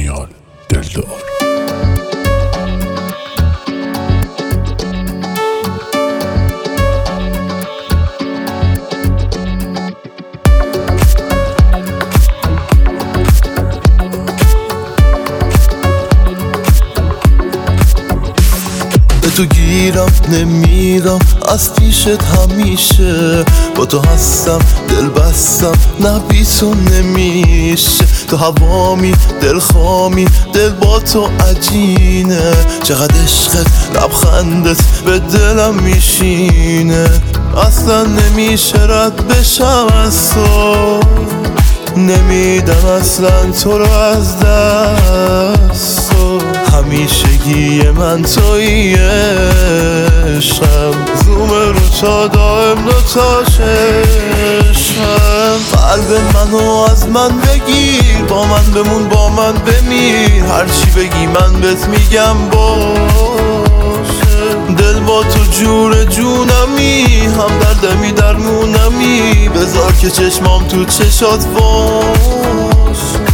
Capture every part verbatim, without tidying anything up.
دانیال دلدار. به تو گیرم نمیرم از پیشت همیشه، با تو هستم دل بستم نه بی تو نمیشه. تو هوامی دل خامی دل با تو عجینه، چقدر عشقت لبخندت به دلم میشینه. اصلا نمیشه رد بشم از تو، نمیدم اصلا تو رو از دست تو. همیشگی من تویی عشقم، زوم رو تا دائم دوتا چشم. قلب منو از من بگیر، با من بمون با من بمیر، هرچی بگی من بهت میگم باشه. دل با تو جور جونمی، هم دردمی درمونمی، بذار که چشمام تو چشات باشه.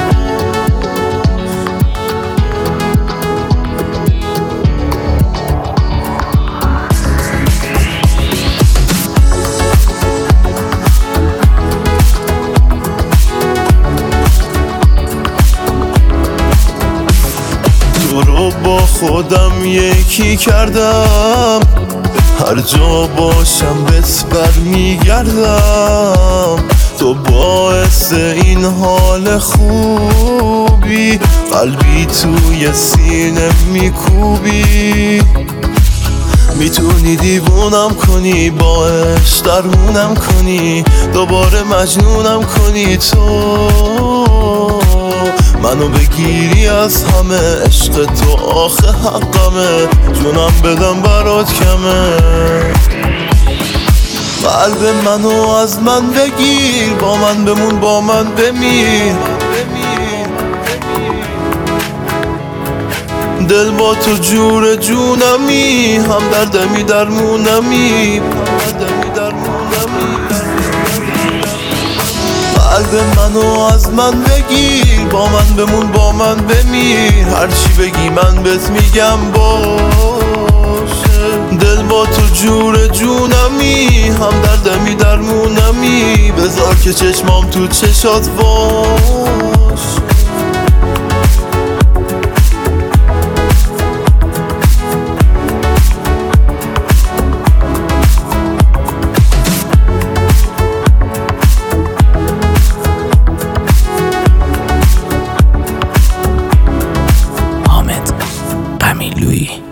تو رو با خودم یکی کردم، هر جا باشم بهت برمیگردم. تو باعث این حال خوبی، قلبی توی سینه میکوبی. میتونی دیوونم کنی، با عشق درمونم کنی، دوباره مجنونم کنی. تو منو بگیری از همه، عشق تو آخه حقمه، جونم بدم برات کمه. قلب منو از من بگیر، با من بمون با من بمیر، دل با تو جور جونمی، هم دردمی درمونمی. قلب منو از من بگیر، با من بمون با من بمیر، هرچی بگی من بهت میگم باشه. دل با تو جور جونمی، هم دردمی درمونمی، بذار که چشمام تو چشات باشه. Camille Louis.